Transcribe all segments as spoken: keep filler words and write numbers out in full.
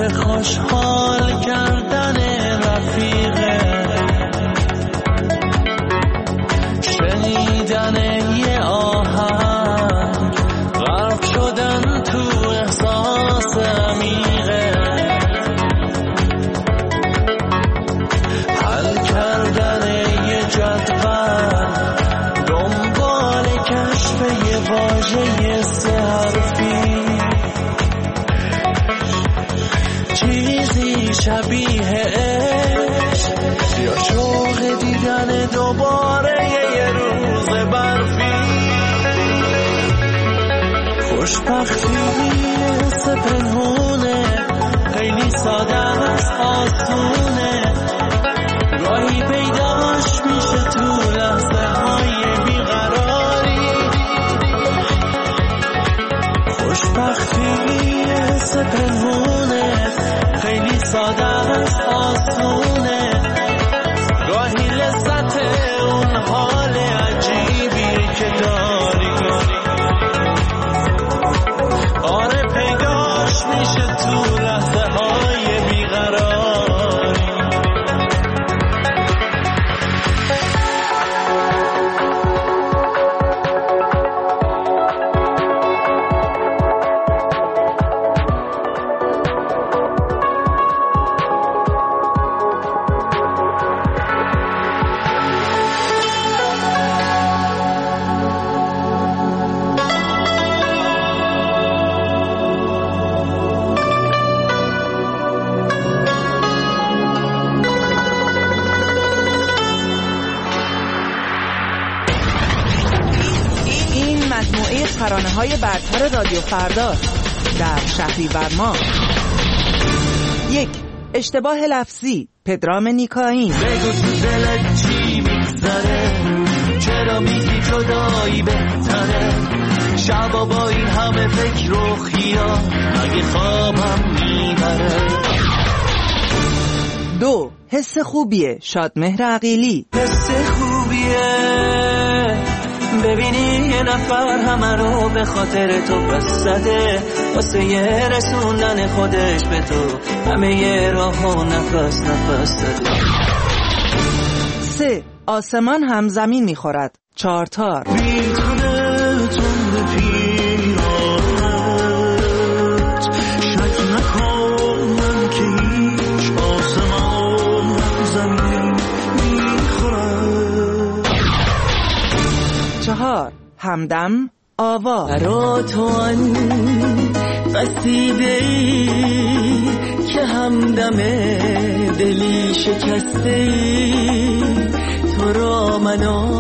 به خوشحال کردن رفیقه، شنیدن یه آهنگ، غرق شدن تو احساس عمیقه، حل کردن یه جدول، دنبال کشف یه واژه سه حرفی، چیزی شبیه عشق یا شوق دیدن دوباره یه روز برفی. خوشبختی حس پنهونه، خیلی ساده است، آسونه، راهی پیداش میشه تو لحظه های بیقراری. خوشبختی حس پنهونه، خیلی ساده است، آسونه، راهی لذت اون حال عجیبی که داری، آره پیداش میشه تو لحظه های بیقراری. ترانه‌های برتر رادیو فردا در شهریور ماه. یک، اشتباه لفظی، پدرام نیکاین. بگو تو دلت چی میگذره، چرا میگی جدایی بهتره، شبا با این همه فکر و خیال مگه خوابم میبره. دو، حس خوبیه، شادمهر عقیلی. حس خوبیه ببینی یه نفر همه رو به خاطر تو پس زده، واسه یه رسوندن خودش به تو همه یه راه و نفس نفس زده. سه، آسمان هم زمین میخورد، چارتار. بیتونه تون پیرانت، شک نکن من که هیچ آسمان هم زمین میخورد. چهار، همدم آوا. برا تو آن قصیده ای که همدم دلی شکسته ای، تو را من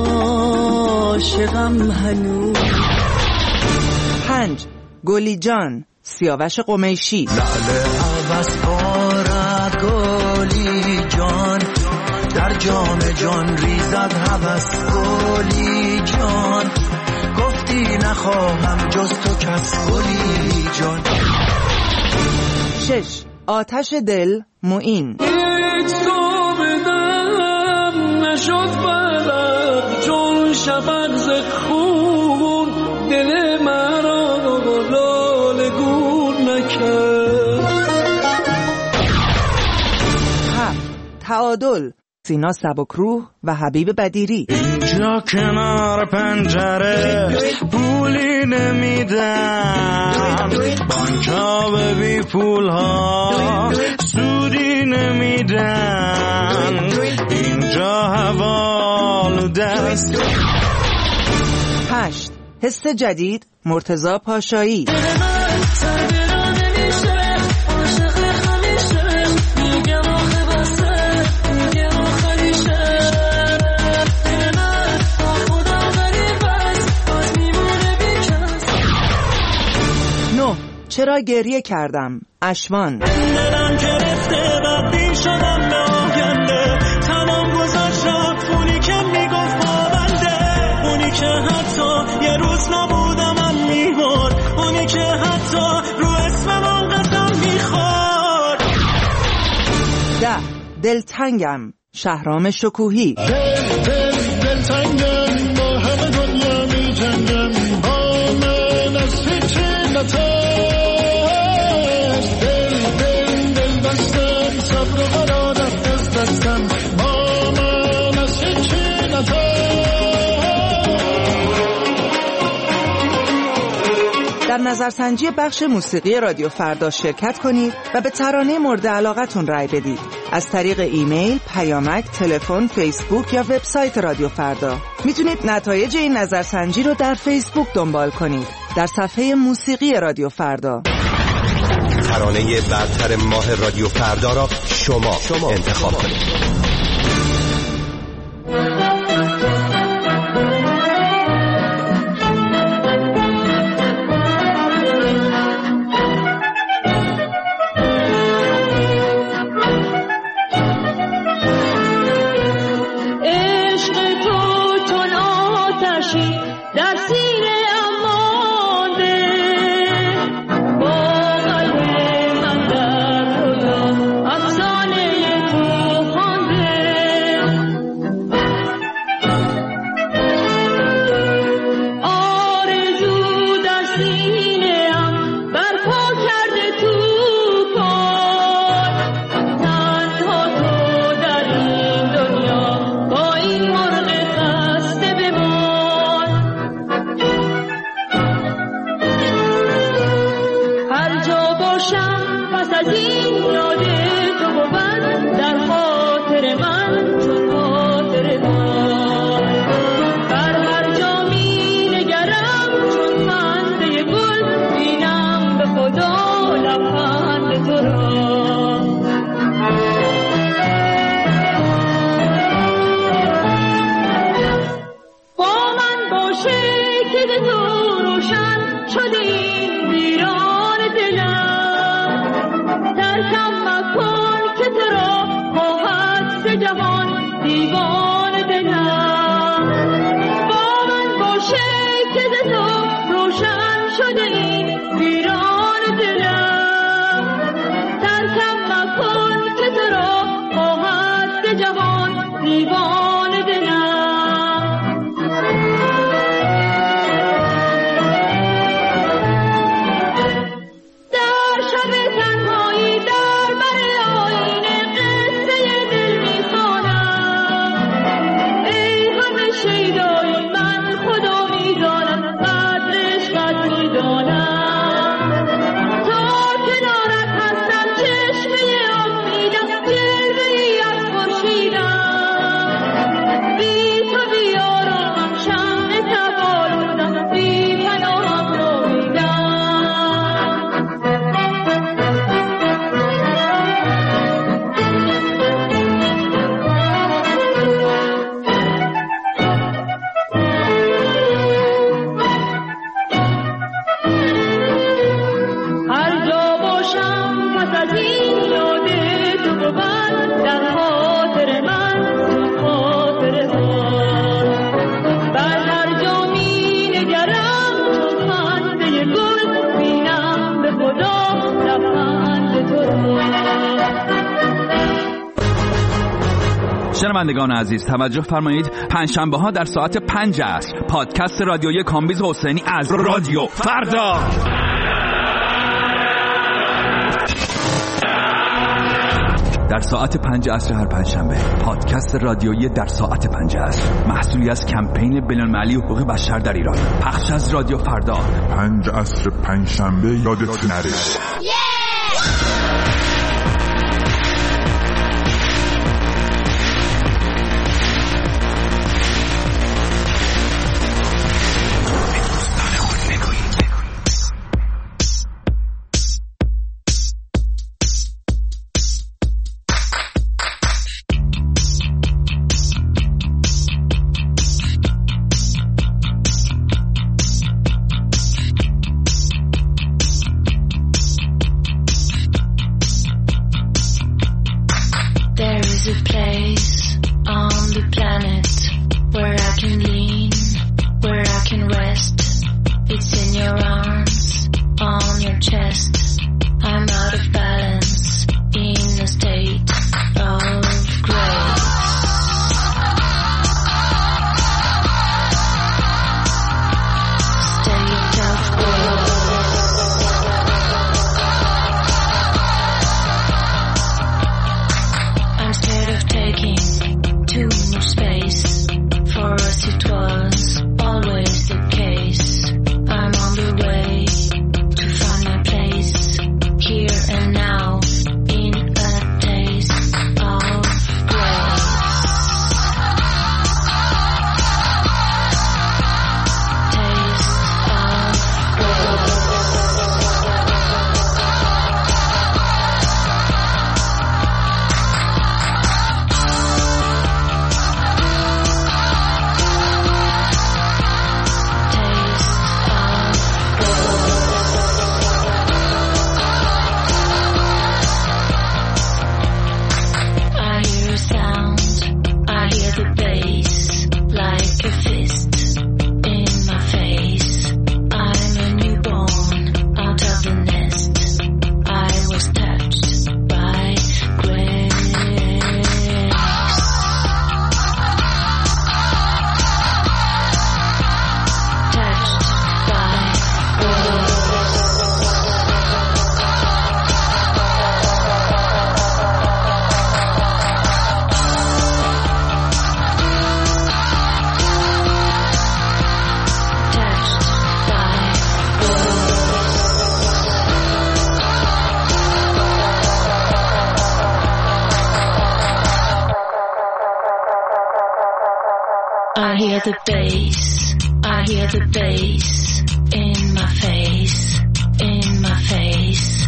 عاشقم هنوز. پنج، گلی جان، سیاوش قمیشی. لعل عوض بارد گلی جان، در جام جان ریزد هوس گلی جان، گفتی نخواهم جز تو کس گلی جان. شش، آتش دل، معین. هیچ صبح دلم نشد برد جون شبک ز خون، دل مرا لاله گون نکرد. هفت، تعادل، سینا سبکروح و حبیب بدیری. اینجا کنار پنجره پولی نمیدن، بانکا به بی پول ها سودی نمیدن، اینجا حوال دست. هشت، حس جدید، مرتضی پاشایی. چرا گریه کردم، اشوان. دلم گرفته بدبین شدم به آینده، تمام گذاشتم اونی که میگفت پابنده، اونی که حتی یه روز نبودم من میبرد، اونی که حتی رو اسمم قسم میخورد. ده، دلتنگم، شهرام شکوهی. دل دل دلتنگم، با همه دنیا میجنگم، با من از هیچی نترس. دل دل نظرسنجی بخش موسیقی رادیو فردا شرکت کنید و به ترانه مورد علاقتون رای بدید. از طریق ایمیل، پیامک، تلفن، فیسبوک یا وبسایت رادیو فردا. میتونید نتایج این نظرسنجی رو در فیسبوک دنبال کنید. در صفحه موسیقی رادیو فردا. ترانه برتر ماه رادیو فردا را شما, شما انتخاب کنید. شنوندگان عزیز توجه فرمایید، پنجشنبه ها در ساعت پنج عصر پادکست رادیویی کامبیز حسینی از رادیو فردا. در ساعت پنج عصر هر پنجشنبه پادکست رادیویی در ساعت پنج عصر، محصولی از کمپین بین‌المللی حقوق بشر در ایران، پخش از رادیو فردا. پنج عصر پنجشنبه یادت نره. it was always the case. I'm on the way. I hear the bass, I hear the bass in my face, in my face.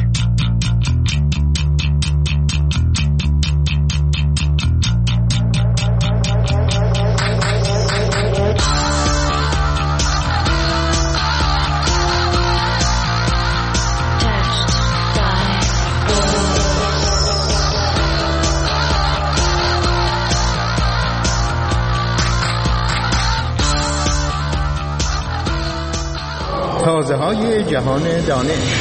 تازه های جهان دانش.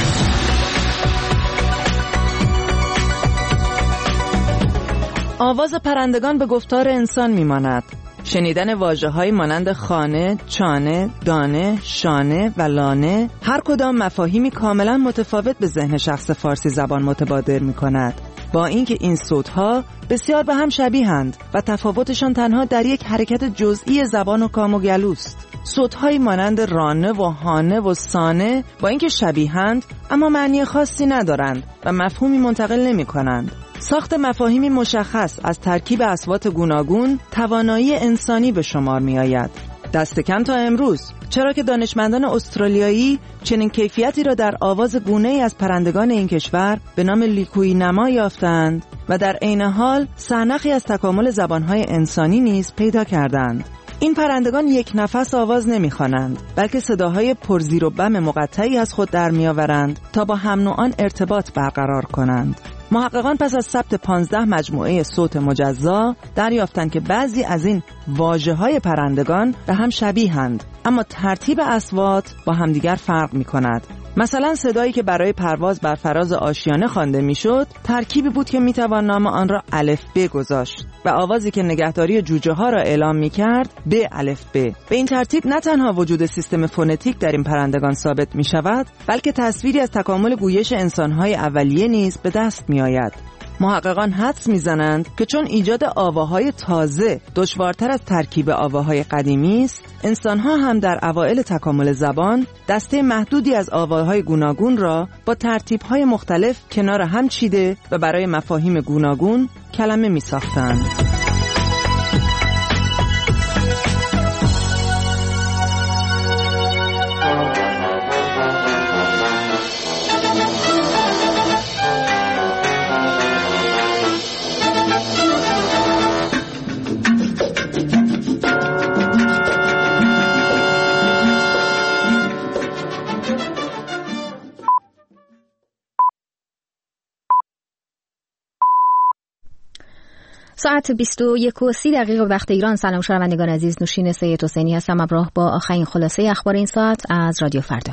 آواز پرندگان به گفتار انسان میماند. شنیدن واژه‌هایی مانند خانه، چانه، دانه، شانه و لانه هر کدام مفاهیمی کاملا متفاوت به ذهن شخص فارسی زبان متبادر می‌کند. با اینکه این صوت‌ها بسیار به هم شبیه‌اند و تفاوتشان تنها در یک حرکت جزئی زبان و کام و گلوست. صوت‌هایی مانند رانه و هانه و سانه با اینکه شبیه‌اند اما معنی خاصی ندارند و مفهومی منتقل نمی‌کنند. ساخت مفاهیمی مشخص از ترکیب اصوات گوناگون توانایی انسانی به شمار می‌آید. دست کم تا امروز، چرا که دانشمندان استرالیایی چنین کیفیتی را در آواز گونه‌ای از پرندگان این کشور به نام لیکوئی نما یافتند و در عین حال سرنخی از تکامل زبان‌های انسانی نیز پیدا کردند. این پرندگان یک نفس آواز نمی‌خوانند، بلکه صداهای پرزیر و بم مقطعی از خود در می‌آورند تا با هم نوعان ارتباط برقرار کنند. محققان پس از ثبت پانزده مجموعه صوت مجزا دریافتند که بعضی از این واژه‌های پرندگان به هم شبیه‌اند، اما ترتیب اصوات با همدیگر فرق می‌کند. مثلا صدایی که برای پرواز بر فراز آشیانه خوانده میشد ترکیبی بود که میتوان نام آن را الف ب گذاشت و آوازی که نگهداری جوجه ها را اعلام میکرد ب الف ب. به این ترتیب نه تنها وجود سیستم فونتیک در این پرندگان ثابت میشود، بلکه تصویری از تکامل گویش انسانهای اولیه نیز به دست میآید. محققان حدس میزنند که چون ایجاد آواهای تازه دشوارتر از ترکیب آواهای قدیمی است، انسانها هم در اوایل تکامل زبان دسته محدودی از آواهای گوناگون را با ترتیب‌های مختلف کنار هم چیده و برای مفاهیم گوناگون کلمه می‌ساختند. ساعت بیست و یک و سی دقیقه وقت ایران. سلام شنوندگان عزیز، نوشین سید حسینی هستم همراه با آخرین خلاصه اخبار این ساعت از رادیو فردا.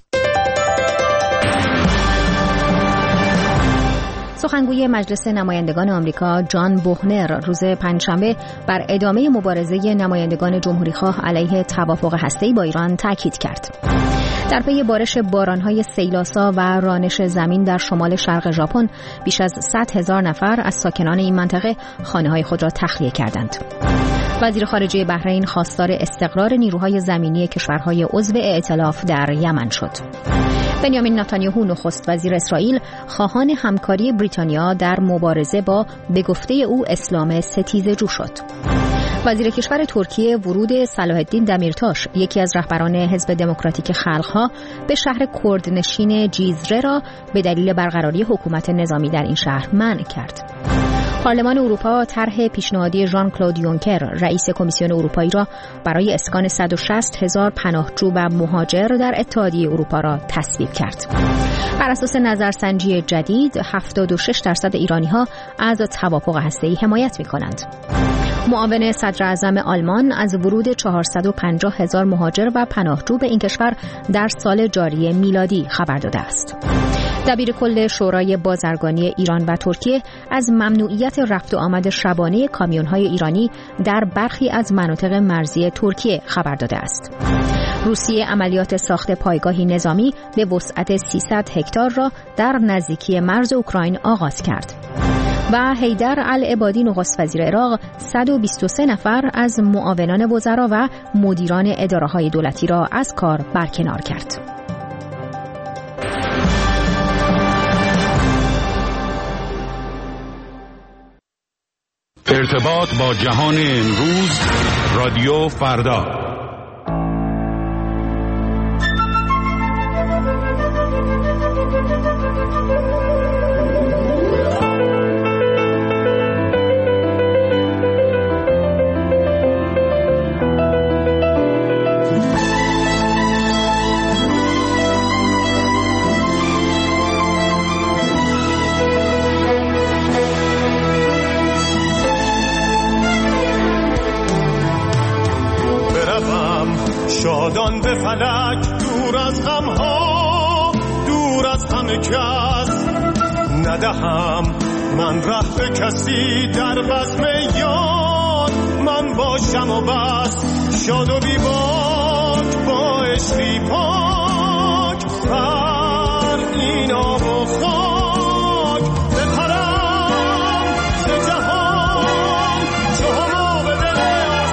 سخنگوی مجلس نمایندگان آمریکا جان بوهنر روز پنجشنبه بر ادامه مبارزه نمایندگان جمهوریخواه علیه توافق هسته‌ای با ایران تاکید کرد. در پی بارش باران‌های سیلاسا و رانش زمین در شمال شرق ژاپن بیش از صد هزار نفر از ساکنان این منطقه خانه‌های خود را تخلیه کردند. وزیر خارجه بحرین خواستار استقرار نیروهای زمینی کشورهای عضو ائتلاف در یمن شد. بنیامین نتانیاهو نخست وزیر اسرائیل خواهان همکاری بریتانیا در مبارزه با به گفته او اسلام ستیزجو شد. وزیر کشور ترکیه ورود صلاح الدین دمیرتاش، یکی از رهبران حزب دموکراتیک خلق‌ها، به شهر کردنشین جیزره را به دلیل برقراری حکومت نظامی در این شهر منع کرد. پارلمان اروپا طرح پیشنهادی ژان کلود یونکر رئیس کمیسیون اروپایی را برای اسکان صد و شصت هزار پناهجو و مهاجر در اتحادیه اروپا را تصویب کرد. بر اساس نظرسنجی جدید هفتاد و شش درصد ایرانی‌ها از توافق هسته‌ای حمایت می‌کنند. معاون صدر اعظم آلمان از ورود چهارصد و پنجاه هزار مهاجر و پناهجو به این کشور در سال جاری میلادی خبر داده است. دبیر کل شورای بازرگانی ایران و ترکیه از ممنوعیت رفت و آمد شبانه کامیون‌های ایرانی در برخی از مناطق مرزی ترکیه خبر داده است. روسیه عملیات ساخت پایگاهی نظامی به وسعت سیصد هکتار را در نزدیکی مرز اوکراین آغاز کرد. و حیدر العبادی نخست وزیر عراق صد و بیست و سه نفر از معاونان وزرا و مدیران اداره‌های دولتی را از کار برکنار کرد. ارتباط با جهان امروز، رادیو فردا. شادان به فلک، دور از غمها، دور از همه کس، ندهم من ره به کسی، در بزم یار من باشم و بس. شاد و بی باک با عشقی پاک، بر این آب و خاک بپرم ز جهان، چو هما به دل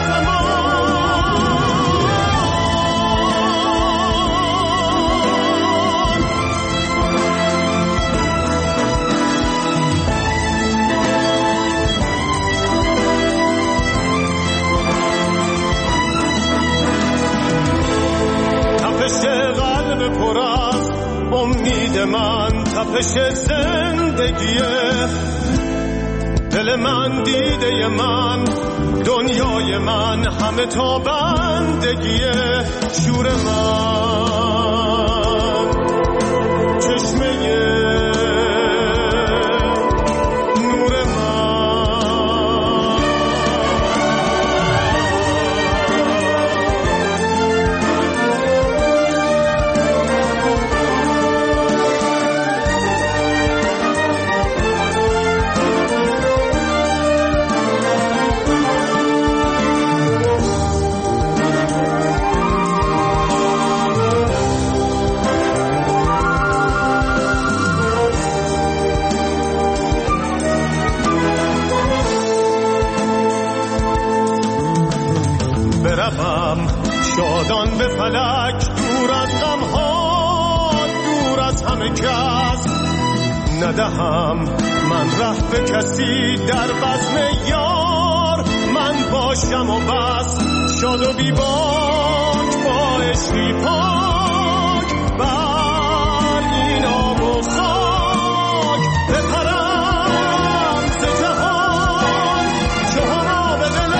پر از امید من، تپش زندگیه دل من، دیده من، دنیای من، همه تا بندگیه شور من، چشمه نور شادان به فلک، دور از غمها، دور از همه کس، ندهم من ره به کسی، در بزم یار من باشم و بس. شاد و بی باک با عشقی پاک، بر این آب و خاک بپرم ز جهان، چو هما به دل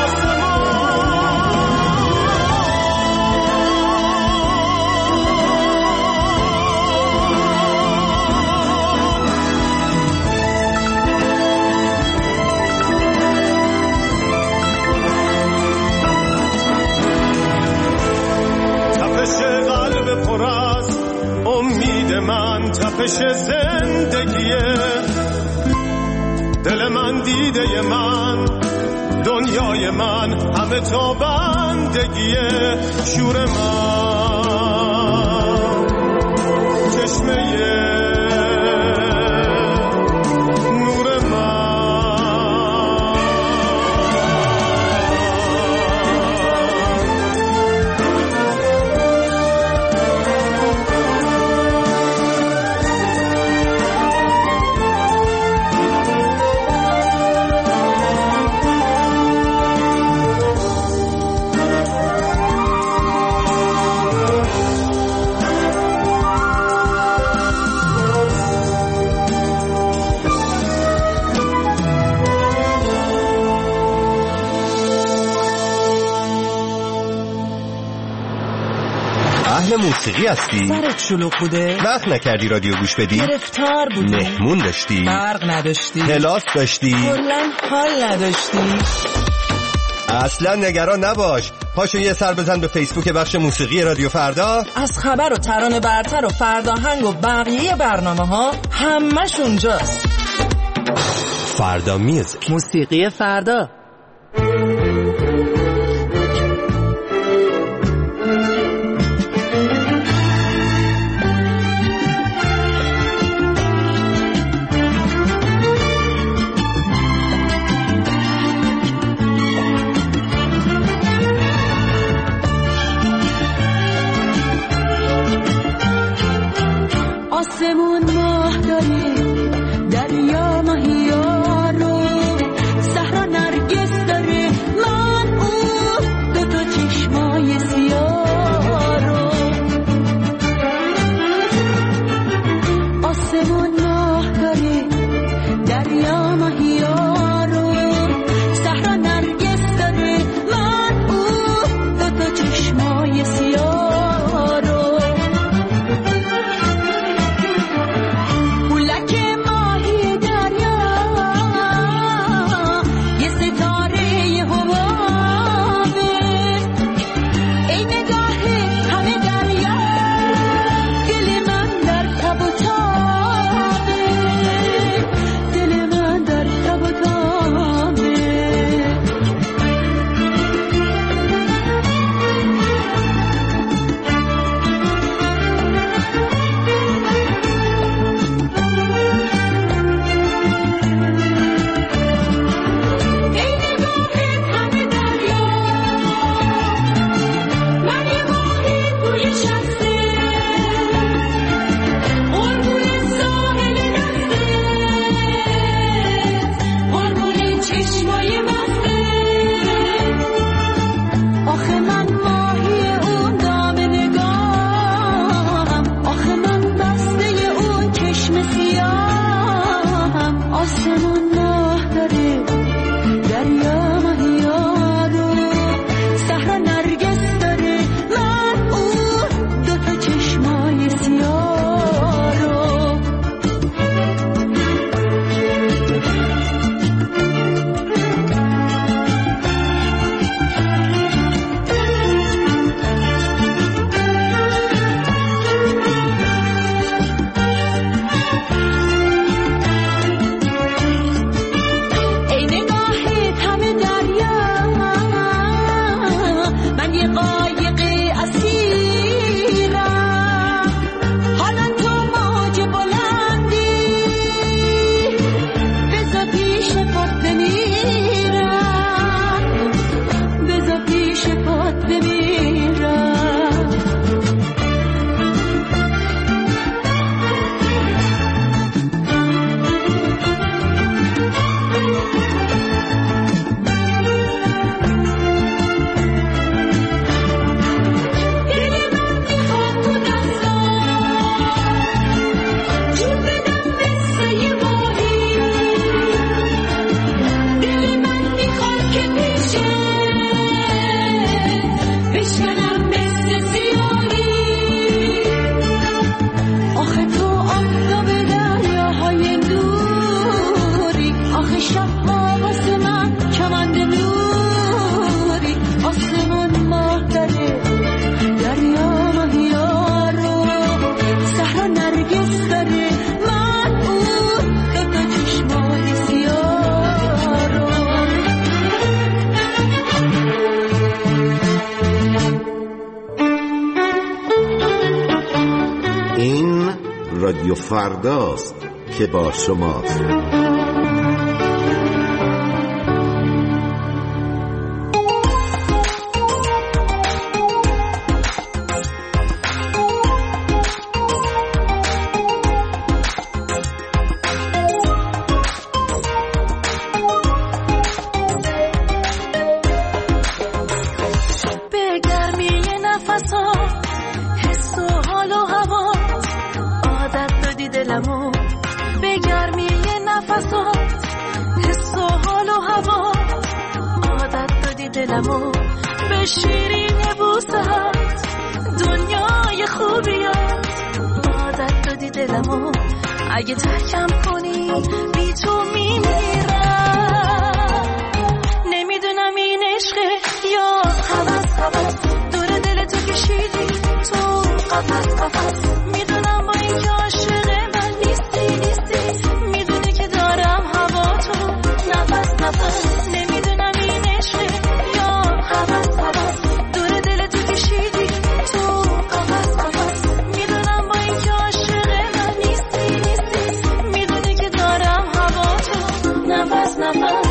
پر از امید من، تپش زندگیه دل من، دیده من، دنیای من، همه تا بندگیه شور من، چشمه نور من. اهل موسیقی هستی؟ سرت شلوغ بوده؟ وقت نکردی رادیو گوش بدی؟ گرفتار بودی؟ مهمون داشتی؟ برق نداشتی؟ کلاس داشتی؟ کلاً حال نداشتی؟ اصلا نگران نباش، پاشو یه سر بزن به فیسبوک بخش موسیقی رادیو فردا. از خبر و ترانه برتر و فرداهنگ و بقیه برنامه ها همش اونجاست. فردا میوزیک، موسیقی فردا. آسمون ماه داره، دریا ماهیا رو، صحرا رادیو فرداست که با شماست. به شیرین بوسهات دنیای خوبیات عادت دادی دلمو، اگه ترکم کنی بی تو میمیرم. نمیدونم این عشقه یا هوس هوس، دور دل تو کشیدی تو قفس قفس. میدونم با این که عاشق من نیستی نیستی، میدونی که دارم هوا تو نفس نفس. نمیدونم این عشقه یا هوس هوس، دور دل تو کشیدی تو قفس قفس. میدونم با این که عاشق من نیستی نیستی، میدونی که دارم هوا تو نفس نفس.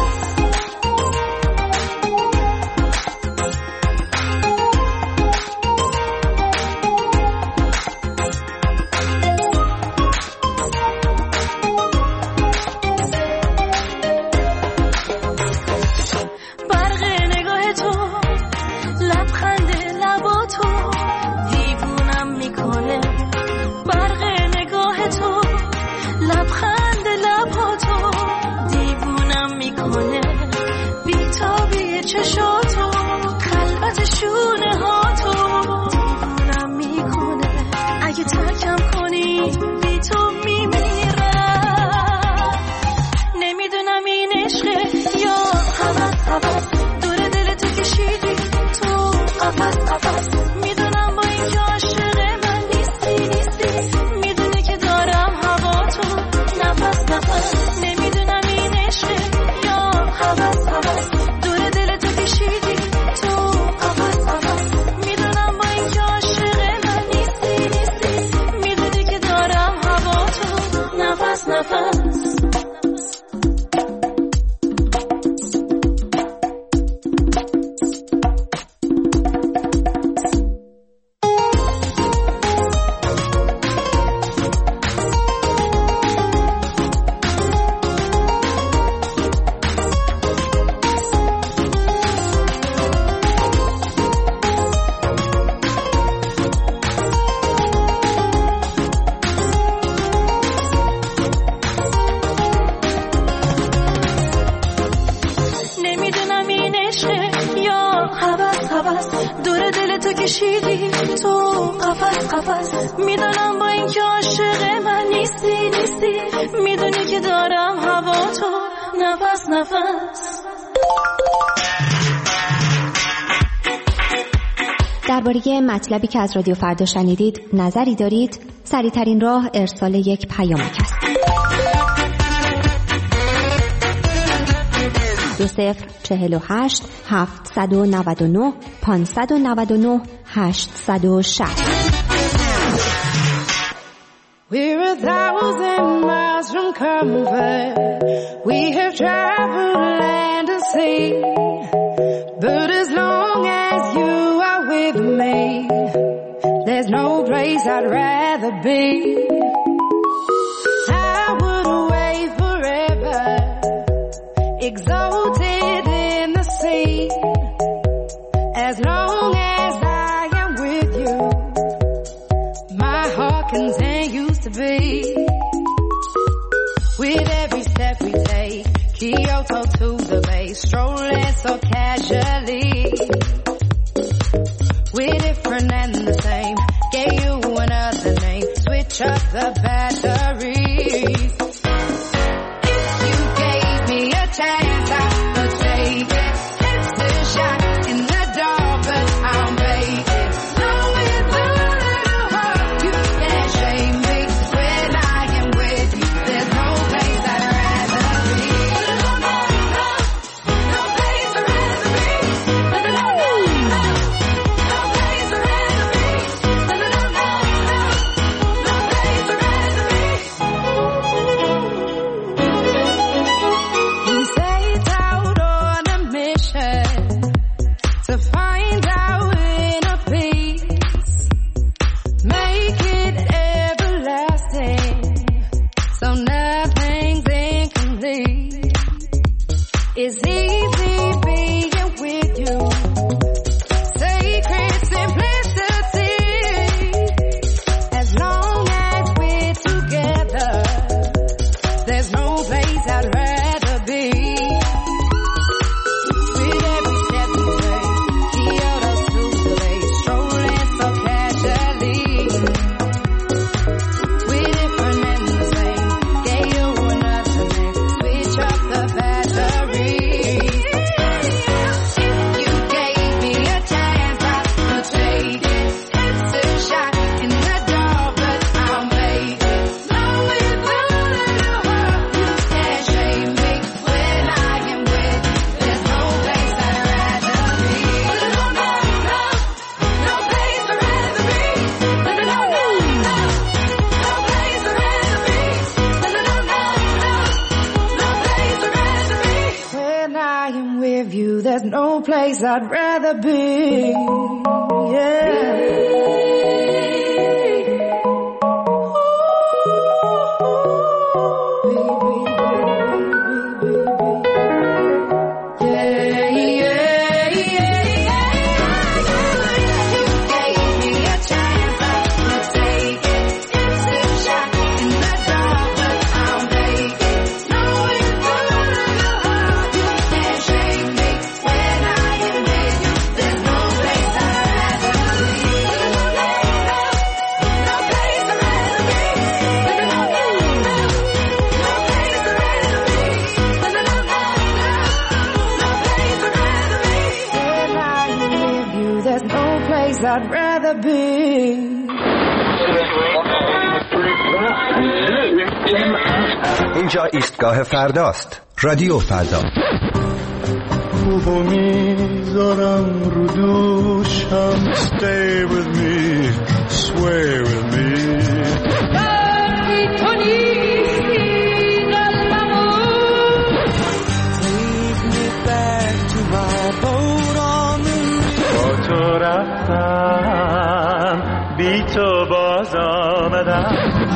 درباره مطلبی که از رادیو فردا شنیدید نظری دارید؟ سریع‌ترین راه ارسال یک پیامک است. دو صفر چهل و هشت هفتصد و نود و نه پانصد و نود و نه هشتصد و شصت. We're a thousand miles from comfort. We have traveled land and sea. But as long as you are with me, there's no place I'd rather be. I would wait forever exalted in the sea. As long as I am with you, my heart continues to beat. With every step we take, Kyoto to the bay, strolling so casually. We're different and the same, gave you another name, switch up the batteries. If you gave me a chance, I would take it. It's a shot in the dark, but I'll make it. Know with a little heart, you can't shame me. When I am with you, there's no place I'd rather be. No, no, no, no place I'd rather be. No, no, no, no, no place I'd rather be. No, no, no, no, no place I'd rather be. We set out on a mission to find our inner peace, make it everlasting, so nothing's incomplete. It's easy being with you, sacred simplicity. As long as we're together, there's no place I'd rather be. With every step we take, Kyoto to the bay, strolling so casually. We're different and the same, gave you another name, switch up the batteries. If you gave me a chance, I would take it. It's a shot in the dark, but I'll make it. Know with a little heart, you can't shame me. When I am with you, there's no place I'd rather be. No, no, no, no place I'd rather be. No, no, no, no, no place I'd rather be. No, no, no, no, no place I'd rather be. When I am with you, there's no place I'd rather be. I'd rather be. اینجا ایستگاه فرداست. رادیو فردا. روحو میذارم رو دوشم. Stay with me, sway with me. تو نیستی قلبمو. Take me back to my boat on the reef. با تو رفتم، بی تو باز آمدم.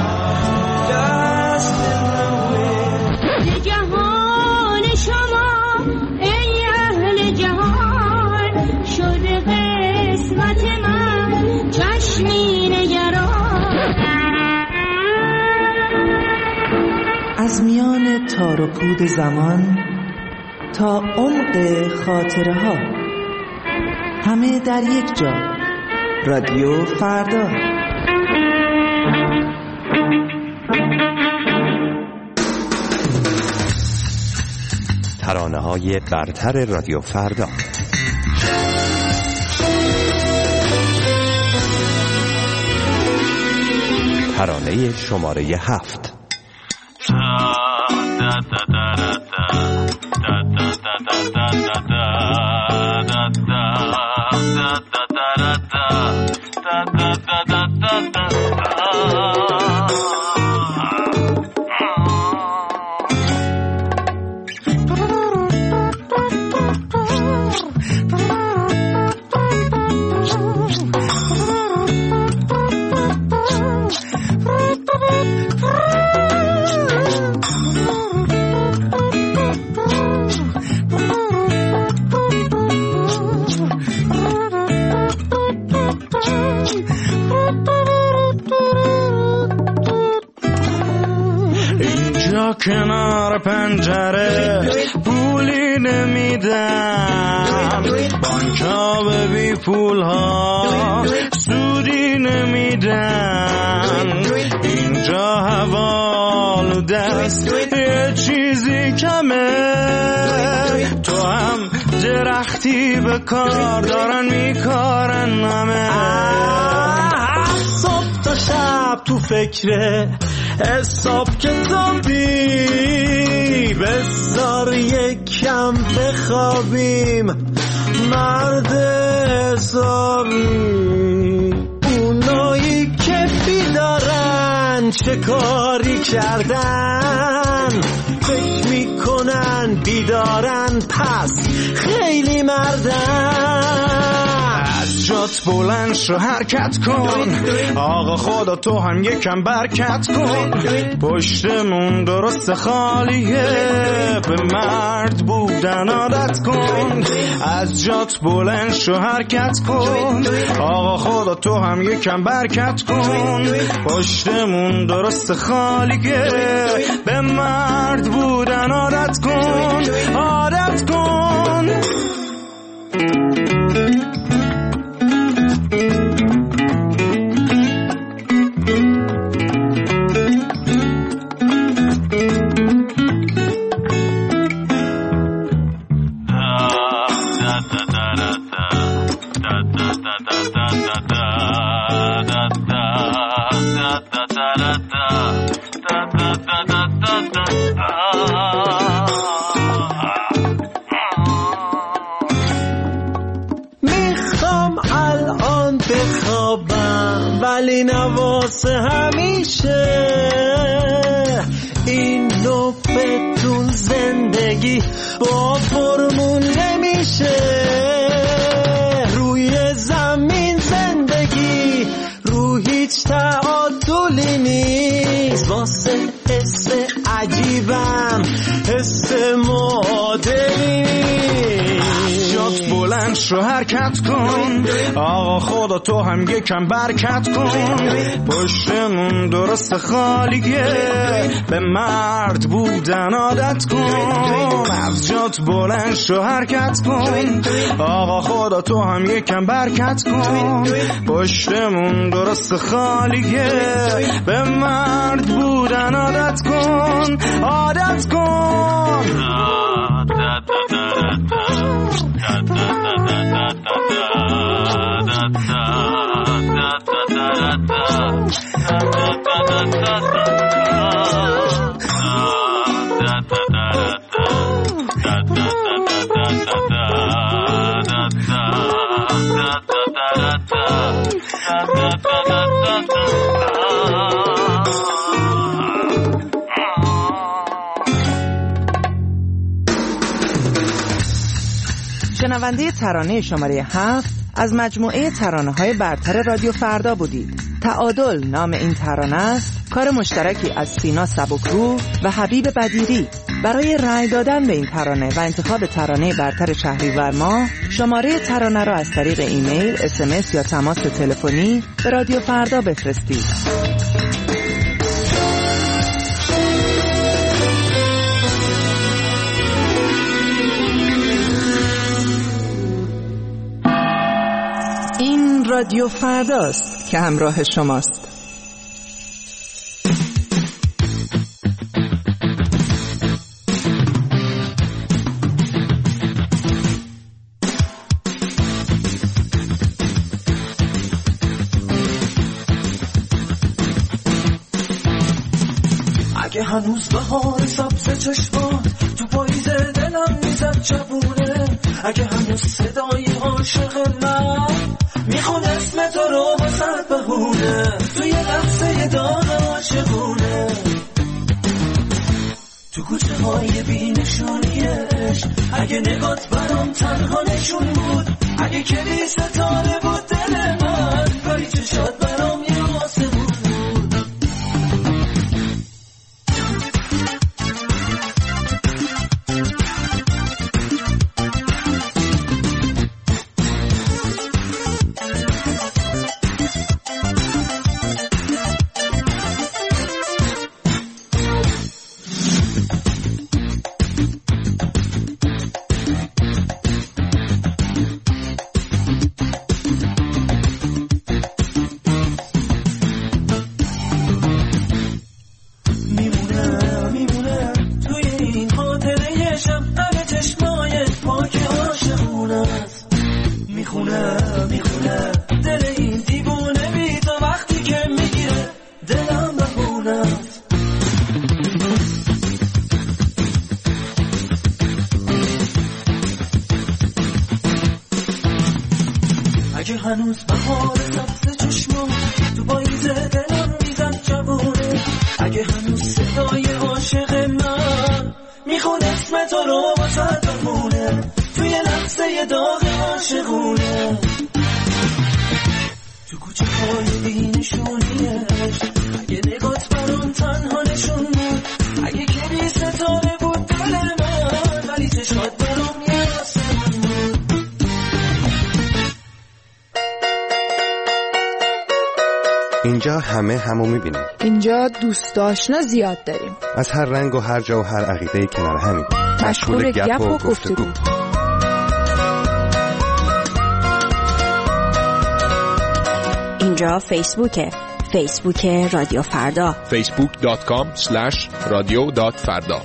جهان شما ای اهل جهان، شده قسمت من چشمی نگران. از میان تار و پود زمان تا عمق خاطره ها، همه در یک جا. رادیو فردا. ترانه های برتر رادیو فردا. ترانه شماره هفت. در پنجره پولی نمیدم، بانکا به بی پول ها سودی نمیدن، اینجا حوال دست یه چیزی کمه، تو هم درختی به کار دارن میکارن همه. صبح تا شب تو فکره حساب کتابی، بذار یکم بخوابیم مرد حسابی. اونایی که بیدارن چه کاری کردن، فکر میکنن بیدارن پس خیلی مردن. از جات بلند شو حرکت کن، آقا خدا تو هم یکم برکت کن، پشتمون درست خالیه به مرد بودن عادت کن. از جات بلند شو حرکت کن، آقا خدا تو هم یکم برکت کن، پشتمون درست خالیه به مرد بودن عادت کن، عادت کن. میخوام الان بخوابم ولی نواسه همیشه، این نوبتون زندگی با فرمون نمیشه. روی زمین زندگی رو هیچ تعادلی نیست، واسه حس عجیبم حس معادلی نیست. جات بلند شو حرکت کن، آقا خدا تو هم یکم برکت کن، پشتمون درست خالیه به مرد بودن عادت کن. از جات بلند شو حرکت کن، آقا خدا تو هم یکم برکت کن، پشتمون درست خالیه به مرد بودن عادت کن، عادت کن. شنونده ترانه شماره هفت از مجموعه ترانه‌های برتر رادیو فردا بودید. تعادل نام این ترانه است، کار مشترکی از سینا سبکرو و حبیب بدیری. برای رأی دادن به این ترانه و انتخاب ترانه برتر شهریور ماه، شماره ترانه را از طریق ایمیل، اس ام اس یا تماس تلفنی به رادیو فردا بفرستید. این رادیو فرداست که همراه شماست. اگه هنوز بهار سبز چشمان تو پاییز دلم میزد چبونه، اگه هنوز صدای عاشق من میخون اسم تو رو واسد بهونه، توی لحظه داغ عاشقونه، تو کوچه های بی نشونیش، اگه نگات برام تنها نشون بود، اگه کلی ستاره بود دل من، کاری چشات برام یه آسمون بود. اگه هنوز بهار سبز چشمات تو پاییز دلم میزد جوونه، اگه هنوز صدای عاشق من میخون اسم تو رو واسه بخونه توی لحظه داغ عاشقونه، تو کوچه های بی نشونیش اگه نگات برام تنها نشون بود، اگه کمی ستاره بود دل من ولی چشات برام یه آسمون بود. اینجا همه همو میبینیم. اینجا دوست آشنا زیاد داریم. از هر رنگ و هر جا و هر عقیده کنار همیم. مشغول گپ و گفتگو. اینجا فیسبوکه. فیسبوک رادیو فردا. فیسبوک دات کام اسلش رادیو دات فردا.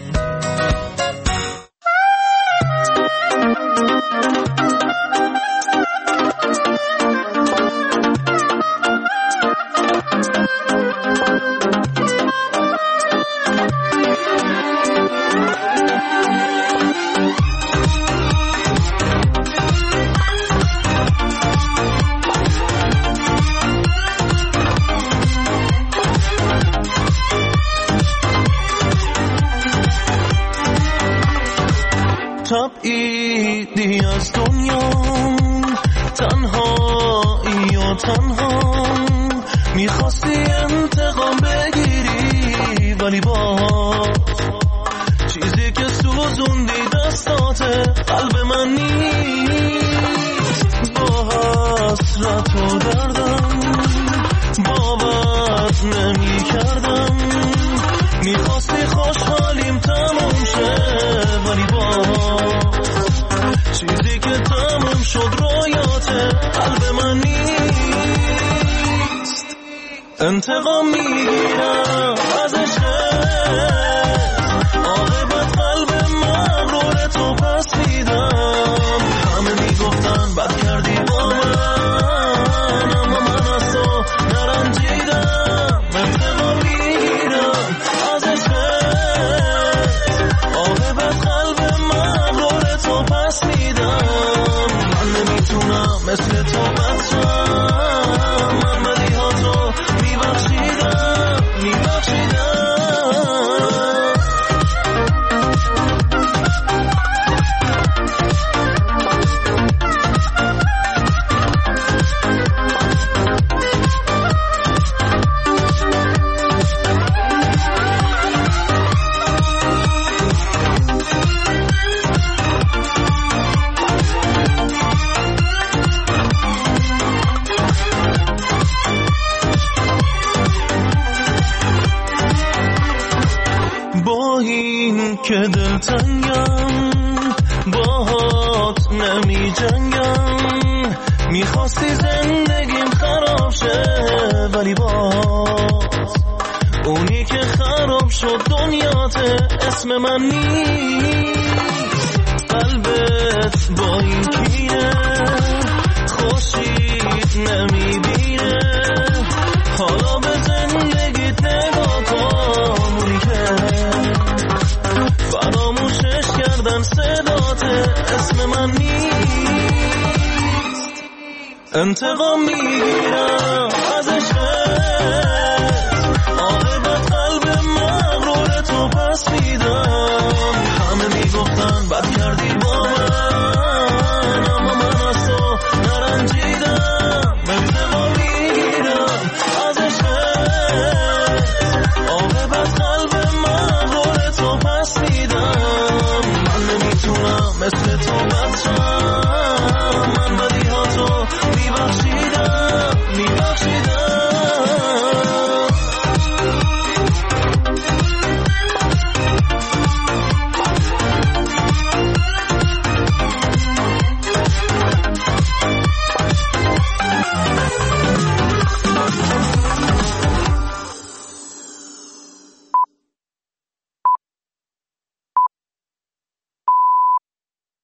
تبعیدی از دنیا تنهایی و تنها میخواستی انتقام بگیری ولی باز چیزی که سوزوندی دستاته قلب من نیست، با حسرت و دردم باور نمی کردم، میخواستی خوشحالیم تموم شه ولی باز چیزی که تموم شد رویات قلب من نیست، انتقام میگیرم از عشقت عاقبت قلب مغرور تو پس میدم، همه میگفتن بد کردی با من اما من از تو نرنجیدم، انتقام میگیرم از عشقت عاقبت قلب مغرور تو پس میدم، من نمیتونم مثل تو بچم، من بدی ها تو میبخشیدم میبخشیدم. با این که دلتنگم باهات نمی جنگم، میخواستی زندگیم خراب شه ولی باز اونی که خراب شد دنیاته اسم من نیست، قلبت با این کینه خوشید نمیبینه، حالا به زندگیت نگاه کن اونی که فراموشش کردن صداته اسم من نیست، انتقام میگیرم از عشقت عاقبت قلب مغرور تو پس میدم، همه میگفتن بد کردی با من اما من از تو نرنجیدم، انتقام میگیرم از عشقت عاقبت قلب مغرور تو پس میدم، من نمیتونم مثل تو بچم،